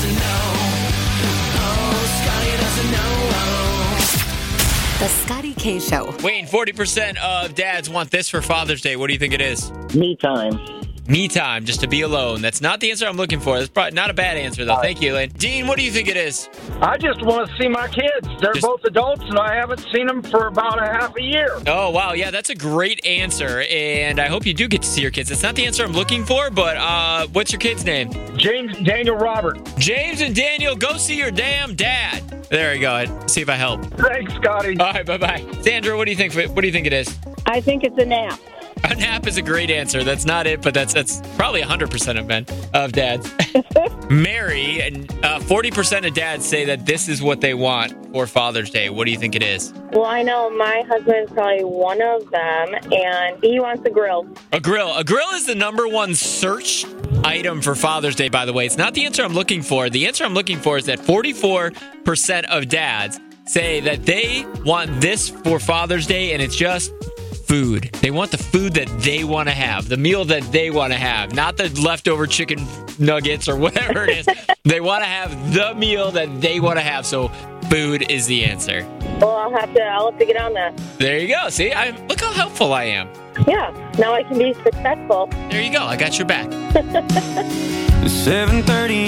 doesn't know. Oh, Scotty doesn't know. The Scotty K Show. Wayne, 40% of dads want this for Father's Day. What do you think it is? Me time. Me time, just to be alone. That's not the answer I'm looking for. That's probably not a bad answer, though. Thank you, Elaine. Dean, what do you think it is? I just want to see my kids. They're both adults, and I haven't seen them for about a half a year. Oh, wow. Yeah, that's a great answer, and I hope you do get to see your kids. It's not the answer I'm looking for, but what's your kid's name? James and Daniel Robert. James and Daniel, go see your damn dad. There you go. See if I help. Thanks, Scotty. All right, bye-bye. Sandra, what do you think? What do you think it is? I think it's a nap. A nap is a great answer. That's not it, but that's probably 100% of men, of dads. Mary, and 40% of dads say that this is what they want for Father's Day. What do you think it is? Well, I know my husband's probably one of them, and he wants a grill. A grill. A grill is the number one search item for Father's Day, by the way. It's not the answer I'm looking for. The answer I'm looking for is that 44% of dads say that they want this for Father's Day, and it's just food. They want the food that they want to have, the meal that they want to have, not the leftover chicken nuggets or whatever it is. They want to have the meal that they want to have. So food is the answer. Well, I'll have to get on that. There you go. See, look how helpful I am. Yeah, now I can be successful. There you go. I got your back. 7:30.